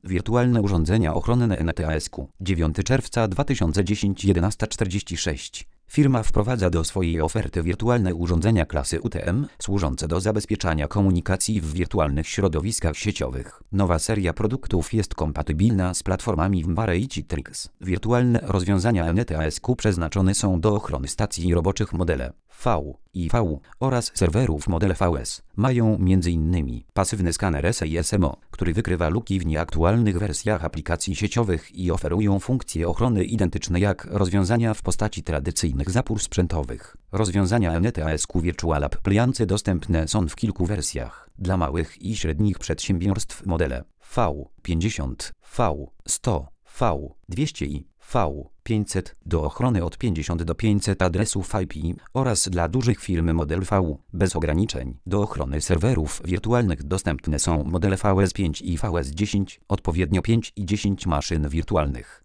Wirtualne urządzenia ochronne NTASQ. 9 czerwca 2010 11:46. Firma wprowadza do swojej oferty wirtualne urządzenia klasy UTM, służące do zabezpieczania komunikacji w wirtualnych środowiskach sieciowych. Nowa seria produktów jest kompatybilna z platformami VMware i Citrix. Wirtualne rozwiązania NTASQ przeznaczone są do ochrony stacji roboczych modele V i V oraz serwerów modele VS. Mają m.in. pasywny skaner SISMO, który wykrywa luki w nieaktualnych wersjach aplikacji sieciowych i oferują funkcje ochrony identyczne jak rozwiązania w postaci tradycyjnych zapór sprzętowych. Rozwiązania NTASQ Virtual Appliance dostępne są w kilku wersjach. Dla małych i średnich przedsiębiorstw modele V50, V100, V200 i V500 do ochrony od 50 do 500 adresów IP oraz dla dużych firm model V bez ograniczeń. Do ochrony serwerów wirtualnych dostępne są modele VS5 i VS10, odpowiednio 5 i 10 maszyn wirtualnych.